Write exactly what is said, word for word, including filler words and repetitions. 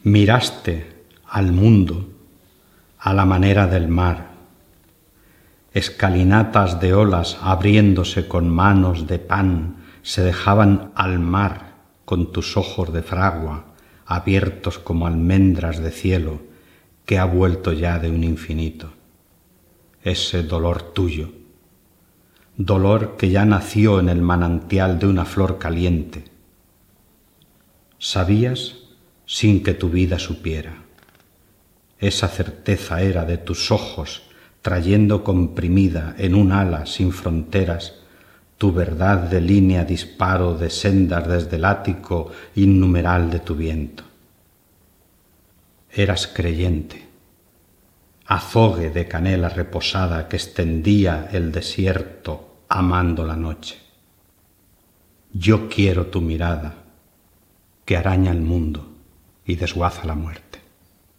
Miraste al mundo a la manera del mar, escalinatas de olas abriéndose con manos de pan se dejaban al mar con tus ojos de fragua abiertos como almendras de cielo que ha vuelto ya de un infinito. Ese dolor tuyo, dolor que ya nació en el manantial de una flor caliente. Sabías sin que tu vida supiera. Esa certeza era de tus ojos trayendo comprimida en un ala sin fronteras tu verdad de línea disparo de sendas desde el ático innumeral de tu viento. Eras creyente, azogue de canela reposada que extendía el desierto amando la noche. Yo quiero tu mirada que araña el mundo y desguaza la muerte.